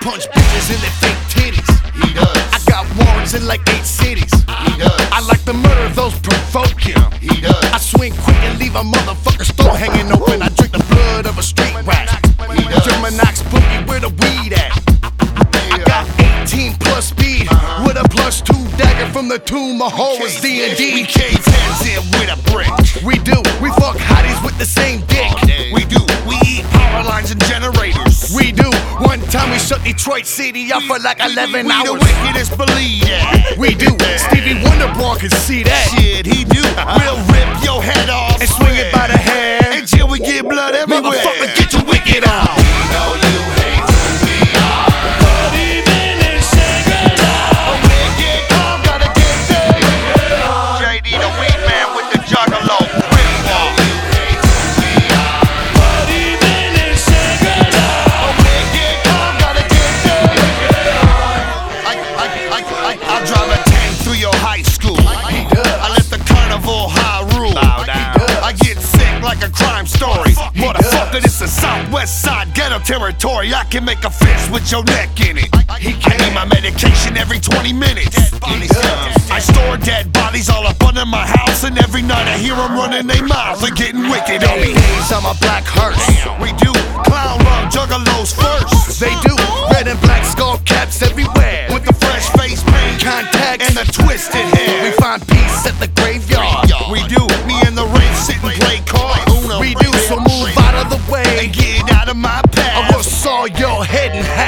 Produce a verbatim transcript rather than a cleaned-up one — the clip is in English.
punch bitches in their fake titties. He does. I got warrants in like eight cities. He does. I like to murder those provoking. He does. I swing quick and leave a motherfucker's throat hanging open. I drink the blood of a street rat. He does. German Ox Boogie, where the weed at? I got eighteen plus speed Uh-huh. with a plus two dagger from the tomb. My hoe was D and We D. cave hands in with a brick. We do, we fuck hotties with the same dick. We do. We eat power lines and generators. We do. One time we shut Detroit City up for like eleven we, we hours. the wickedest, believe that. We do. Stevie Wonder Boy can see that. Shit, he do. We'll rip your head off And swing it by the hair. until we get blood everywhere. Motherfucker, get your wicked on. We know you hate who we are, but even in secret love, a wicked calm gotta get there. J D the weed man with the juggalo. Rip walk. You hate who we are, but even in secret love, a wicked calm gotta get there. I, I, I, I, I'll drive a tank through your high school. I let the carnival high rule. I get sick like a crime story. Motherfucker, this is Southwest Side ghetto territory. I can make a fist with your neck in it. I need my medication every twenty minutes. I store dead bodies all up under my house, and every night I hear them running their mouths and getting wicked on me. Days I'm a black hearse. We do clown love juggalos first. They do. Red and black skull caps everywhere. With the fresh face paint Contacts and the twisted hair. We find peace at the graveyard. We do. Me and the race sit and play cards. We do, so move out of the way. And get out of my I path. will saw your head in half.